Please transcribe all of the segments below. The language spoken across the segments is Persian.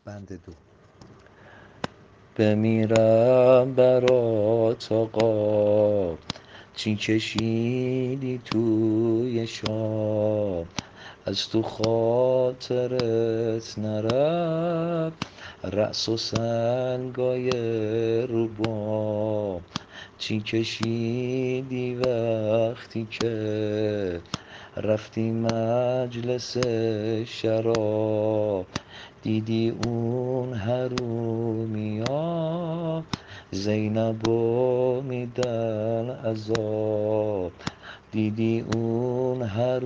بند دو. بمیرم برات آقا، چی کشیدی توی شام، از تو خاطرت نرفت رأس و سنگای رو بام. چی کشیدی وقتی که رفتی مجلس شراب، دیدی اون حرومیا زینبو میدن عذاب، دیدی اون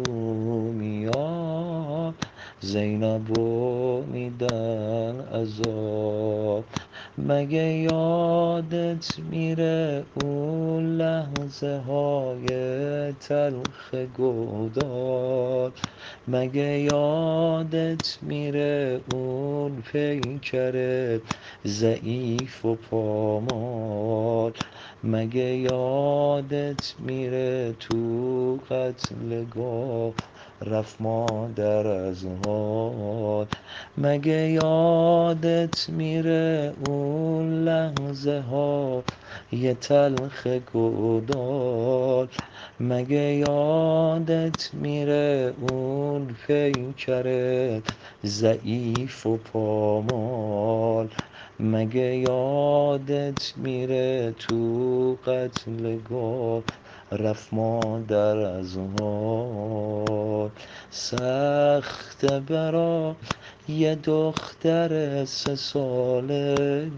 حرومیا زینبو میدن عذاب. مگه یادت میره اون لحظه های تلخ گودال، مگه یادت میره اون پیکر ضعیف و پامال، مگه یادت میره تو قتلگاه رفت مادر از حال، مگه یادت میره اون لحظه ها یه تلخ گودال، مگه یادت میره اون پیکرت ضعیف و پامال، مگه یادت میره تو قتلگاه رفت مادر از حال. سخته برا یه دختر 3 ساله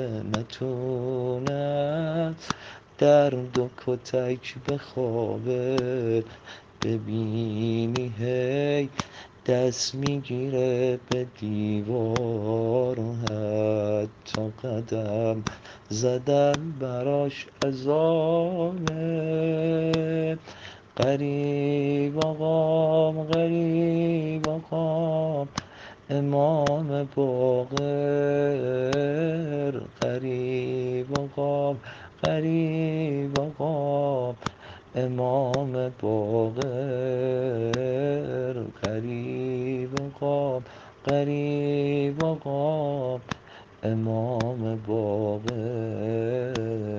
نتونه درد و کتک بخوابه، ببینی هی دست میگیره به دیوار و حتی قدم زدن براش عذابه. غریب آقام غریب آقام امام باقر، غریب آقام غریب آقام امام باقر، غریب آقام غریب آقام امام باقر.